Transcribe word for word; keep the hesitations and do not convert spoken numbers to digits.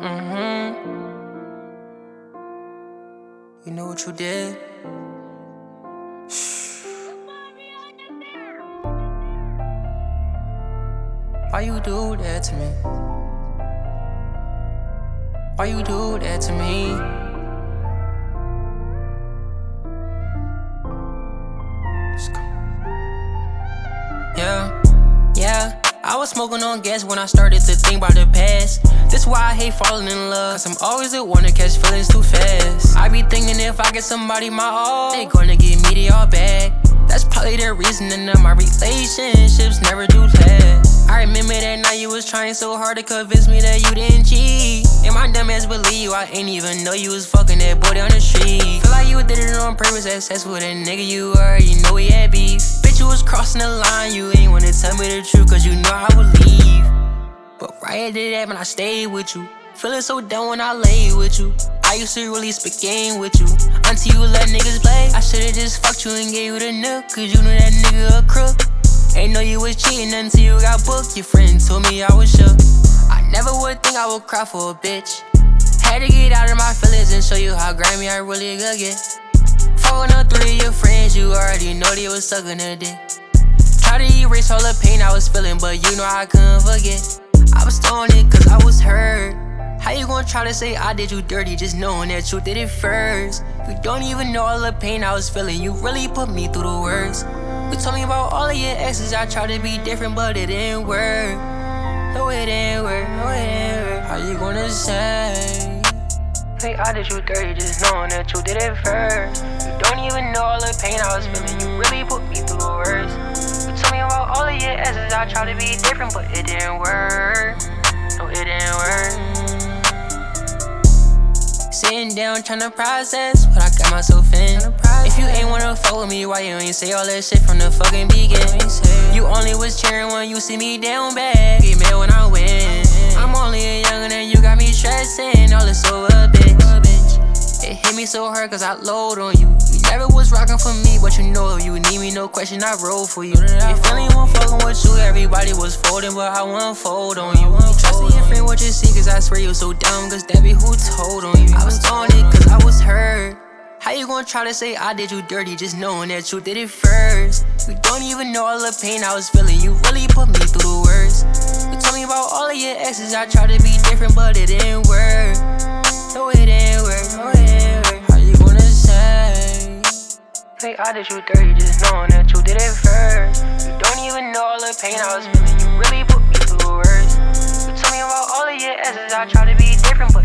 Mm-hmm. You know what you did? Why you do that to me? Why you do that to me? Let's go. Yeah, yeah. I was smoking on gas when I started to think about the past. That's why I hate falling in love, cause I'm always the one to catch feelings too fast. I be thinking if I get somebody my all, they gonna give me the all back. That's probably the reason that my relationships never do last. I remember that night you was trying so hard to convince me that you didn't cheat, and my dumb ass believe you, I ain't even know you was fucking that boy down the street. Feel like you did it on purpose, had sex with a nigga you already know we had beef. Bitch, you was crossing the line, you ain't wanna tell me the truth, cause you know I would leave. But right after that, man, I stayed with you. Feeling so down when I lay with you. I used to really spit game with you, until you let niggas play. I should've just fucked you and gave you the nook, cause you knew that nigga a crook. Ain't know you was cheating until you got booked. Your friend told me I was shook. I never would think I would cry for a bitch. Had to get out of my feelings and show you how grimy I really could get. Fucking up three of your friends, you already know they was sucking a dick. Try to erase all the pain I was feeling, but you know I couldn't forget. I was throwing it cause I was hurt. How you gonna try to say I did you dirty just knowing that you did it first? You don't even know all the pain I was feeling, you really put me through the worst. You told me about all of your exes, I tried to be different but it didn't work. No it didn't work, no it didn't work. How you gonna say Say I did you dirty just knowing that you did it first? You don't even know all the pain I was feeling, you really put me through the worst. You told me about all of your exes, I tried to be different but it didn't work. No it didn't work. Sitting down tryna process what I got myself in. If you ain't wanna fuck with me, why you ain't say all that shit from the fucking beginning? You only was cheering when you see me down bad, get mad when I win. I'm only a youngin' and you got me stressing, all this over, bitch. It hit me so hard cause I load on you. You never was rockin' for me, but you know if you need me, no question, I roll for you. Your family wasn't fucking with you, everybody was folding, but I won't fold on you. You trusting your friend what you see, cause I swear you so dumb, cause that be who told on you. I was throwing it cause I was hurt. How you gonna try to say I did you dirty just knowing that you did it first? You don't even know all the pain I was feeling, you really put me through the worst. You told me about all of your exes, I tried to be different but it didn't work. No it didn't work, no it didn't work. How you gonna say Say I did you dirty just knowing that you did it first? You don't even know all the pain I was feeling, you really put me through the worst. You told me about all of your exes, I tried to be different but